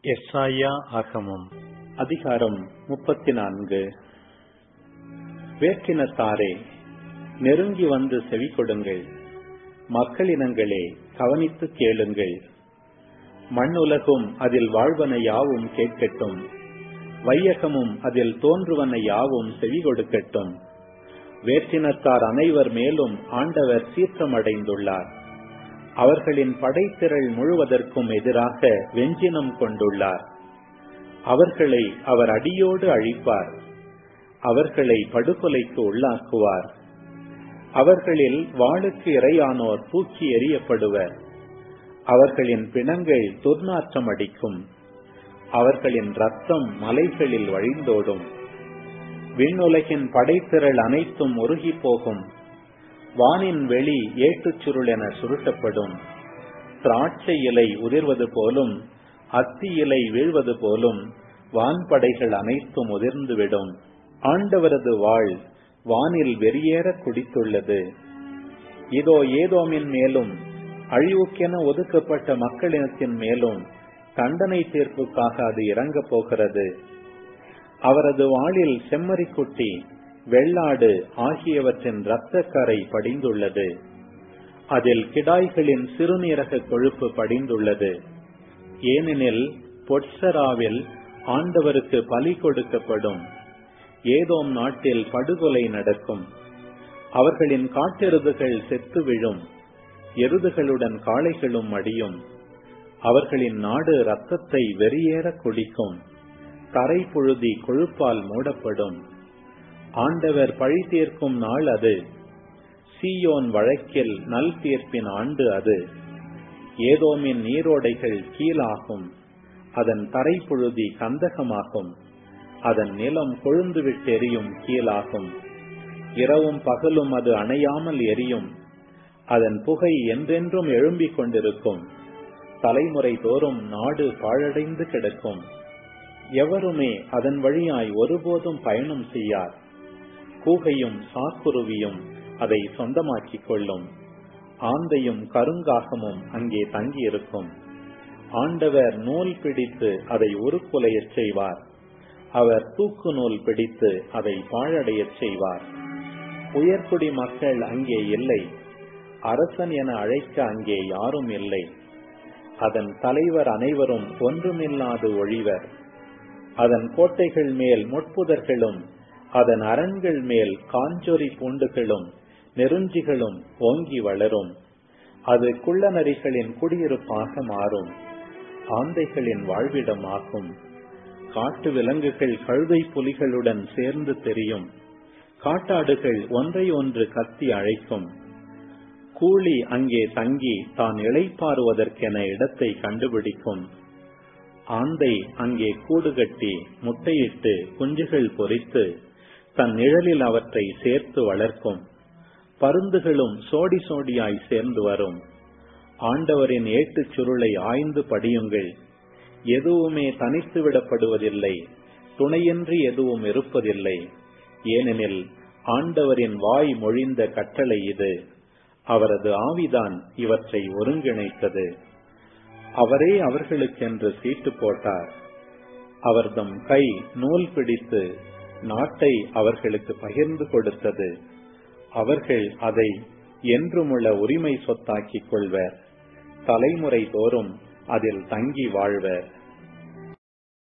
எஸ்ஐயா ஆகமம் அதிகாரம் 34. வேற்றினத்தாரே, நெருங்கி வந்து செவி கொடுங்கள். மக்களினங்களே, கவனித்து கேளுங்கள். மண்ணுலகும் அதில் வாழ்வன யாவும் கேட்கட்டும். வையகமும் அதில் தோன்றுவன யாவும் செவி கொடுக்கட்டும். வேற்றினத்தார் அனைவர் மேலும் ஆண்டவர் சீற்றமடைந்துள்ளார். அவர்களின் படைத்திரள் முழுவதற்கும் எதிராக வெஞ்சினம் கொண்டுள்ளார். அவர்களை அவர் அடியோடு அழிப்பார். அவர்களை படுகொலைக்கு உள்ளாக்குவார். அவர்களில் வாளுக்கு இரையானோர் தூக்கி எறியப்படுவர். அவர்களின் பிணங்கள் துர்நாற்றம் அடிக்கும். அவர்களின் இரத்தம் மலைகளில் வழிந்தோடும். விண்ணுலகின் படைத்திரள் அனைத்தும் உருகி போகும். வானின் வெளி ஏட்டுச் சுருள் என சுருட்டப்படும். திராட்சை இலை உதிர்வது போலும் அத்தி இலை வீழ்வது போலும் வான்படைகள் அனைத்தும் உதிர்ந்துவிடும். ஆண்டவரது வாள் வானில் வெறியேற குடித்துள்ளது. இதோ ஏதோமின் மேலும் அழிவுக்கென ஒதுக்கப்பட்ட மக்களினத்தின் மேலும் தண்டனை தீர்ப்புக்காக அது இறங்கப் போகிறது. அவரது வாளில் செம்மறிக்குட்டி, வெள்ளாடு ஆகியவற்றின் இரத்தக்கரை படிந்துள்ளது. அதில் கிடாய்களின் சிறுநீரக கொழுப்பு படிந்துள்ளது. ஏனெனில் பொட்சராவில் ஆண்டவருக்கு பலி கொடுக்கப்படும். ஏதோம் நாட்டில் படுகொலை நடக்கும். அவர்களின் காட்டெருதுகள் செத்து விழும். எருதுகளுடன் காளைகளும் அடியும். அவர்களின் நாடு இரத்தத்தை வெறியேற குடிக்கும். தரை புழுதி கொழுப்பால் மூடப்படும். ஆண்டவர் பழி தீர்க்கும் நாள் அது. சீயோன் வழக்கில் நல் தீர்ப்பின் ஆண்டு அது. ஏதோமின் நீரோடைகள் கீழாகும். அதன் தரை புழுதி கந்தகமாகும். அதன் நிலம் கொழுந்துவிட்டெரியும் கீழாகும். இரவும் பகலும் அது அணையாமல் எரியும். அதன் புகை என்றென்றும் எழும்பிக் கொண்டிருக்கும். தலைமுறை தோறும் நாடு பாழடைந்து கிடக்கும். எவருமே அதன் வழியாய் ஒருபோதும் பயணம் செய்யார். கூகையும் சாக்குருவியும் அதை சொந்தமாக்கிக் கொள்ளும். ஆந்தையும் கருங்காகமும் அங்கே தங்கியிருக்கும். ஆண்டவர் நூல் பிடித்து அதை உருக்குலையச் செய்வார். அவர் தூக்கு நூல் பிடித்து அதை பாழடையச் செய்வார். உயர்குடி மக்கள் அங்கே இல்லை. அரசன் என அழைக்க அங்கே யாரும் இல்லை. அதன் தலைவர் அனைவரும் ஒன்றுமில்லாது ஒழிவர். அதன் கோட்டைகள் மேல் முட்புதர்களும் அதன் அரண்கள் மேல் காஞ்சொரி பூண்டுகளும் நெருஞ்சிகளும் ஓங்கி வளரும். அது குள்ளநரிகளின் குடியிருப்பாக மாறும். ஆந்தைகளின் வாழ்விடமாகும். காட்டு விலங்குகள் கழுதை புலிகளுடன் சேர்ந்து தெரியும். காட்டாடுகள் ஒன்றை ஒன்று கத்தி அழைக்கும். கூலி அங்கே தங்கி தான் இளைப்பாறுவதற்கென இடத்தை கண்டுபிடிக்கும். ஆந்தை அங்கே கூடு கட்டி முட்டையிட்டு குஞ்சுகள் பொரித்து தன் நிழலில் அவற்றை சேர்த்து வளர்க்கும். பருந்துகளும் சோடி சோடியாய் சேர்ந்து வரும். ஆண்டவரின் ஏட்டுச் சுருளை ஆய்ந்து படியுங்கள். எதுவுமே தனித்து விடப்படுவதில்லை. துணையின்றி எதுவும் இருப்பதில்லை. ஏனெனில் ஆண்டவரின் வாய் மொழிந்த கட்டளை இது. அவரது ஆவிதான் இவற்றை ஒருங்கிணைத்தது. அவரே அவர்களுக்கென்று சீட்டு போட்டார். அவர்தம் கை நூல் பிடித்து நாட்டை அவர்களுக்கு பகிர்ந்து கொடுத்தது. அவர்கள் அதை என்றுமுள்ள உரிமை சொத்தாக்கிக் கொள்வர். தலைமுறை தோறும் அதில் தங்கி வாழ்வர்.